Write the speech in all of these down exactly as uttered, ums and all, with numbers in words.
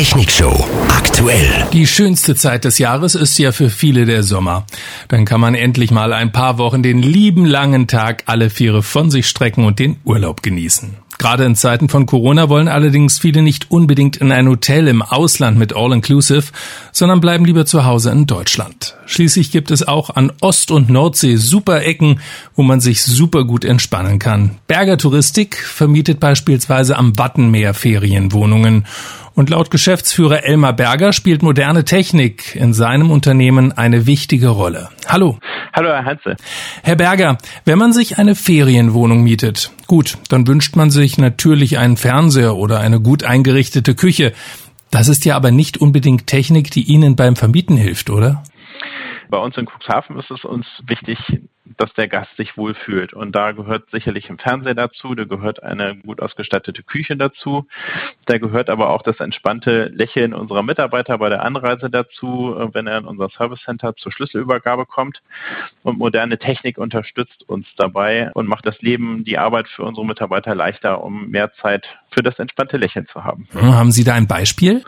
Technikshow aktuell. Die schönste Zeit des Jahres ist ja für viele der Sommer. Dann kann man endlich mal ein paar Wochen den lieben langen Tag alle Viere von sich strecken und den Urlaub genießen. Gerade in Zeiten von Corona wollen allerdings viele nicht unbedingt in ein Hotel im Ausland mit All-Inclusive, sondern bleiben lieber zu Hause in Deutschland. Schließlich gibt es auch an Ost- und Nordsee super Ecken, wo man sich super gut entspannen kann. Berger Touristik vermietet beispielsweise am Wattenmeer Ferienwohnungen. Und laut Geschäftsführer Elmar Berger spielt moderne Technik in seinem Unternehmen eine wichtige Rolle. Hallo. Hallo, Herr Heinze. Herr Berger, wenn man sich eine Ferienwohnung mietet, gut, dann wünscht man sich natürlich einen Fernseher oder eine gut eingerichtete Küche. Das ist ja aber nicht unbedingt Technik, die Ihnen beim Vermieten hilft, oder? Bei uns in Cuxhaven ist es uns wichtig, dass der Gast sich wohlfühlt. Und da gehört sicherlich ein Fernseher dazu, da gehört eine gut ausgestattete Küche dazu, da gehört aber auch das entspannte Lächeln unserer Mitarbeiter bei der Anreise dazu, wenn er in unser Service Center zur Schlüsselübergabe kommt. Und moderne Technik unterstützt uns dabei und macht das Leben, die Arbeit für unsere Mitarbeiter leichter, um mehr Zeit für das entspannte Lächeln zu haben. Haben Sie da ein Beispiel?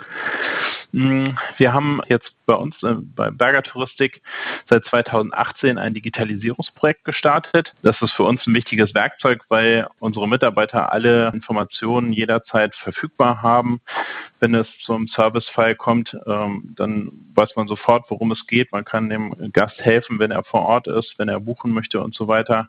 Wir haben jetzt bei uns äh, bei Berger Touristik seit zweitausendachtzehn ein Digitalisierungsprojekt gestartet. Das ist für uns ein wichtiges Werkzeug, weil unsere Mitarbeiter alle Informationen jederzeit verfügbar haben. Wenn es zum Servicefall kommt, ähm, dann weiß man sofort, worum es geht. Man kann dem Gast helfen, wenn er vor Ort ist, wenn er buchen möchte und so weiter.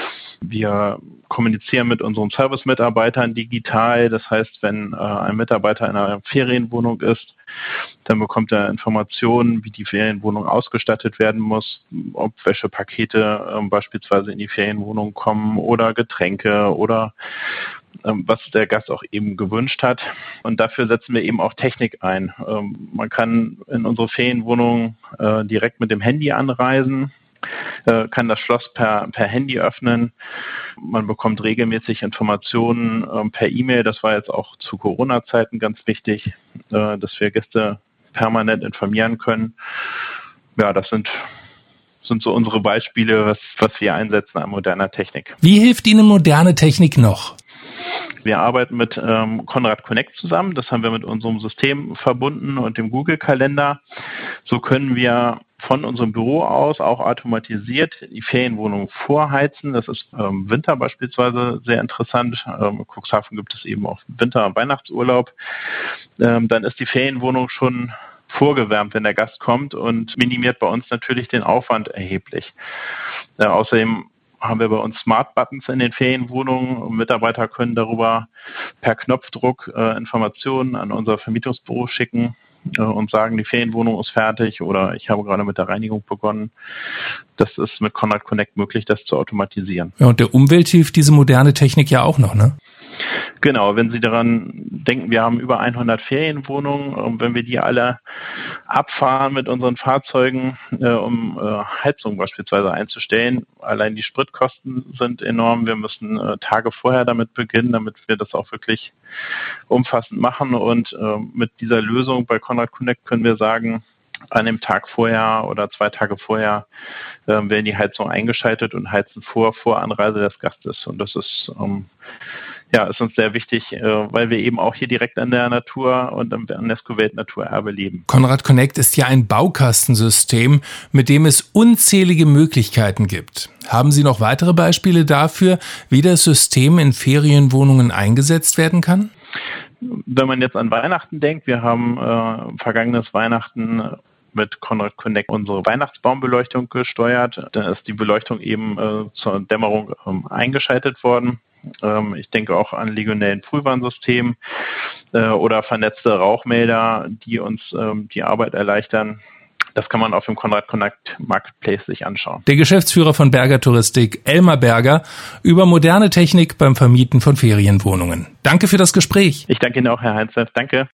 Wir kommunizieren mit unseren Service-Mitarbeitern digital. Das heißt, wenn äh, ein Mitarbeiter in einer Ferienwohnung ist, dann bekommt er Informationen, wie die Ferienwohnung ausgestattet werden muss, ob Wäschepakete äh, beispielsweise in die Ferienwohnung kommen oder Getränke oder äh, was der Gast auch eben gewünscht hat. Und dafür setzen wir eben auch Technik ein. Ähm, man kann in unsere Ferienwohnung äh, direkt mit dem Handy anreisen, kann das Schloss per, per Handy öffnen. Man bekommt regelmäßig Informationen ähm, per E-Mail. Das war jetzt auch zu Corona-Zeiten ganz wichtig, äh, dass wir Gäste permanent informieren können. Ja, das sind, sind so unsere Beispiele, was, was wir einsetzen an moderner Technik. Wie hilft Ihnen moderne Technik noch? Wir arbeiten mit ähm, Conrad Connect zusammen. Das haben wir mit unserem System verbunden und dem Google-Kalender. So können wir von unserem Büro aus auch automatisiert die Ferienwohnung vorheizen. Das ist im ähm, Winter beispielsweise sehr interessant. Ähm, in Cuxhaven gibt es eben auch Winter- und Weihnachtsurlaub. Ähm, dann ist die Ferienwohnung schon vorgewärmt, wenn der Gast kommt und minimiert bei uns natürlich den Aufwand erheblich. Äh, außerdem haben wir bei uns Smart Buttons in den Ferienwohnungen. Mitarbeiter können darüber per Knopfdruck äh, Informationen an unser Vermietungsbüro schicken äh, und sagen, die Ferienwohnung ist fertig oder ich habe gerade mit der Reinigung begonnen. Das ist mit Conrad Connect möglich, das zu automatisieren. Ja, und der Umwelt hilft diese moderne Technik ja auch noch, ne? Genau, wenn Sie daran denken, wir haben über hundert Ferienwohnungen und wenn wir die alle abfahren mit unseren Fahrzeugen, äh, um äh, Heizung beispielsweise einzustellen, allein die Spritkosten sind enorm. Wir müssen äh, Tage vorher damit beginnen, damit wir das auch wirklich umfassend machen und äh, mit dieser Lösung bei Conrad Connect können wir sagen, an dem Tag vorher oder zwei Tage vorher äh, werden die Heizung eingeschaltet und heizen vor, vor Anreise des Gastes. Und das ist ähm, ja ist uns sehr wichtig, äh, weil wir eben auch hier direkt an der Natur und am UNESCO-Weltnaturerbe leben. Conrad Connect ist ja ein Baukastensystem, mit dem es unzählige Möglichkeiten gibt. Haben Sie noch weitere Beispiele dafür, wie das System in Ferienwohnungen eingesetzt werden kann? Wenn man jetzt an Weihnachten denkt, wir haben äh, vergangenes Weihnachten mit Conrad Connect unsere Weihnachtsbaumbeleuchtung gesteuert. Dann ist die Beleuchtung eben äh, zur Dämmerung ähm, eingeschaltet worden. Ähm, ich denke auch an Legionellen Frühwarnsystem äh, oder vernetzte Rauchmelder, die uns ähm, die Arbeit erleichtern. Das kann man auf dem Conrad Connect Marketplace sich anschauen. Der Geschäftsführer von Berger Touristik, Elmar Berger, über moderne Technik beim Vermieten von Ferienwohnungen. Danke für das Gespräch. Ich danke Ihnen auch, Herr Heinze. Danke.